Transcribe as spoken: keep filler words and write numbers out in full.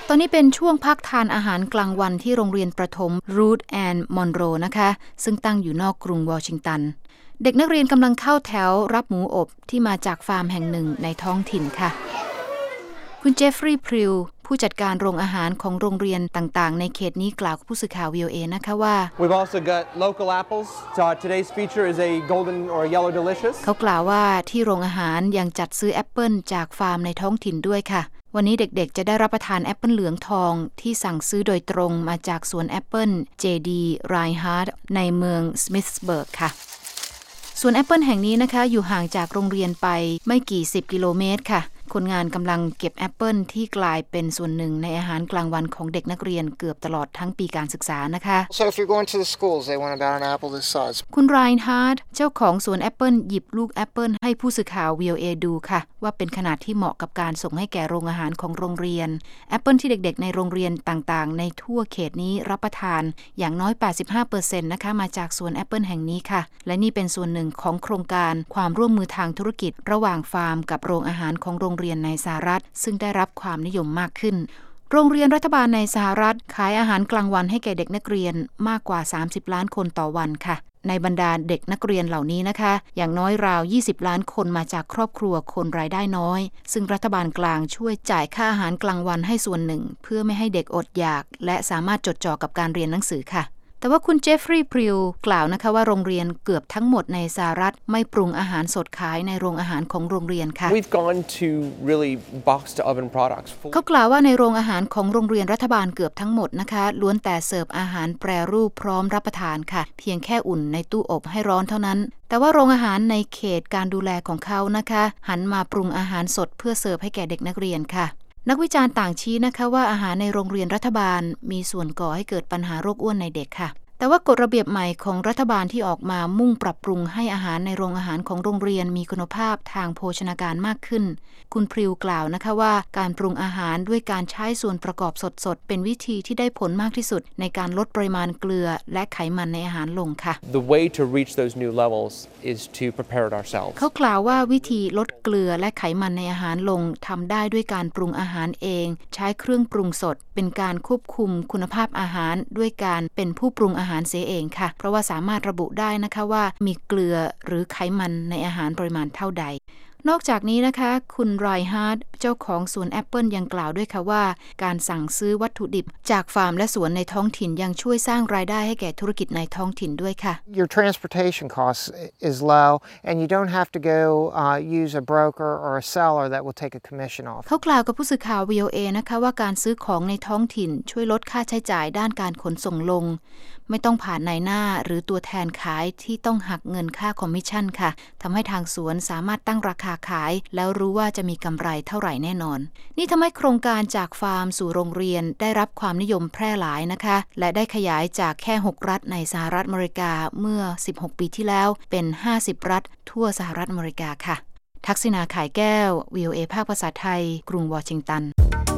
ตอนนี้เป็นช่วงพักทานอาหารกลางวันที่โรงเรียนประถม Ruth and Monroe นะคะซึ่งตั้งอยู่นอกกรุงวอชิงตันเด็กนักเรียนกำลังเข้าแถวรับหมูอบที่มาจากฟาร์มแห่งหนึ่งในท้องถิ่นค่ะคุณเจฟฟรีย์พริวผู้จัดการโรงอาหารของโรงเรียนต่างๆในเขตนี้กล่าวกับผู้สื่อข่าว วี โอ เอ นะคะว่า We've also got local apples. So today's feature is a golden or yellow delicious. เขากล่าวว่าที่โรงอาหารยังจัดซื้อแอปเปิลจากฟาร์มในท้องถิ่นด้วยค่ะวันนี้เด็กๆจะได้รับประทานแอปเปิลเหลืองทองที่สั่งซื้อโดยตรงมาจากสวนแอปเปิล เจ ดี Reinhardt ในเมืองสมิธส์เบิร์กค่ะสวนแอปเปิลแห่งนี้นะคะอยู่ห่างจากโรงเรียนไปไม่กี่สิบกิโลเมตรค่ะคนงานกำลังเก็บแอปเปิลที่กลายเป็นส่วนหนึ่งในอาหารกลางวันของเด็กนักเรียนเกือบตลอดทั้งปีการศึกษานะคะ So if you're going to the schools, they want about an apple this size. คุณ Reinhardt เจ้าของสวนแอปเปิลหยิบลูกแอปเปิลให้ผู้สื่อข่าว วี โอ เอ ดูค่ะว่าเป็นขนาดที่เหมาะกับการส่งให้แก่โรงอาหารของโรงเรียนแอปเปิลที่เด็กๆในโรงเรียนต่างๆในทั่วเขตนี้รับประทานอย่างน้อย แปดสิบห้าเปอร์เซ็นต์ นะคะมาจากสวนแอปเปิลแห่งนี้ค่ะและนี่เป็นส่วนหนึ่งของโครงการความร่วมมือทางธุรกิจระหว่างฟาร์มกับโรงอาหารของโรงเรียนในสหรัฐซึ่งได้รับความนิยมมากขึ้นโรงเรียนรัฐบาลในสหรัฐขายอาหารกลางวันให้แก่เด็กนักเรียนมากกว่าสามสิบล้านคนต่อวันค่ะในบรรดาเด็กนักเรียนเหล่านี้นะคะอย่างน้อยราวยี่สิบล้านคนมาจากครอบครัวคนรายได้น้อยซึ่งรัฐบาลกลางช่วยจ่ายค่าอาหารกลางวันให้ส่วนหนึ่งเพื่อไม่ให้เด็กอดอยากและสามารถจดจ่อกับการเรียนหนังสือค่ะแต่ว่าคุณเจฟฟรีย์พริวกล่าวนะคะว่าโรงเรียนเกือบทั้งหมดในสหรัฐไม่ปรุงอาหารสดขายในโรงอาหารของโรงเรียนค่ะ We've gone to really box to oven products. เขากล่าวว่าในโรงอาหารของโรงเรียนรัฐบาลเกือบทั้งหมดนะคะล้วนแต่เสิร์ฟอาหารแปรรูปพร้อมรับประทานค่ะเพียงแค่อุ่นในตู้อบให้ร้อนเท่านั้นแต่ว่าโรงอาหารในเขตการดูแลของเขานะคะหันมาปรุงอาหารสดเพื่อเสิร์ฟให้แก่เด็กนักเรียนค่ะนักวิจารณ์ต่างชี้นะคะว่าอาหารในโรงเรียนรัฐบาลมีส่วนก่อให้เกิดปัญหาโรคอ้วนในเด็กค่ะแต่ว่ากฎระเบียบใหม่ของรัฐบาลที่ออกมามุ่งปรับปรุงให้อาหารในโรงอาหารของโรงเรียนมีคุณภาพทางโภชนาการมากขึ้นคุณพริวกล่าวนะคะว่าการปรุงอาหารด้วยการใช้ส่วนประกอบสดๆเป็นวิธีที่ได้ผลมากที่สุดในการลดปริมาณเกลือและไขมันในอาหารลงค่ะ The way to reach those new levels is to prepare it ourselves. เขากล่าวว่าวิธีลดเกลือและไขมันในอาหารลงทำได้ด้วยการปรุงอาหารเองใช้เครื่องปรุงสดเป็นการควบคุมคุณภาพอาหารด้วยการเป็นผู้ปรุงอาหารเสียเองค่ะเพราะว่าสามารถระบุได้นะคะว่ามีเกลือหรือไขมันในอาหารปริมาณเท่าใดนอกจากนี้นะคะคุณไรฮาร์ดเจ้าของสวนแอปเปิลยังกล่าวด้วยค่ะว่าการสั่งซื้อวัตถุดิบจากฟาร์มและสวนในท้องถิ่นยังช่วยสร้างรายได้ให้แก่ธุรกิจในท้องถิ่นด้วยค่ะ Your transportation cost is low and you don't have to go uh, use a broker or a seller that will take a commission off เขากล่าวกับผู้สื่อข่าว วี โอ เอ นะคะว่าการซื้อของในท้องถิ่นช่วยลดค่าใช้จ่ายด้านการขนส่งลงไม่ต้องผ่านนายหน้าหรือตัวแทนขายที่ต้องหักเงินค่าคอมมิชชั่นค่ะทำให้ทางสวนสามารถตั้งราคาขายแล้วรู้ว่าจะมีกำไรเท่าไหร่แน่นอนนี่ทำให้โครงการจากฟาร์มสู่โรงเรียนได้รับความนิยมแพร่หลายนะคะและได้ขยายจากแค่หกรัฐในสหรัฐอเมริกาเมื่อสิบหกปีที่แล้วเป็นห้าสิบรัฐทั่วสหรัฐอเมริกาค่ะทักษิณา ข่ายแก้ว วี โอ เอ ภาคภาษาไทยกรุงวอชิงตัน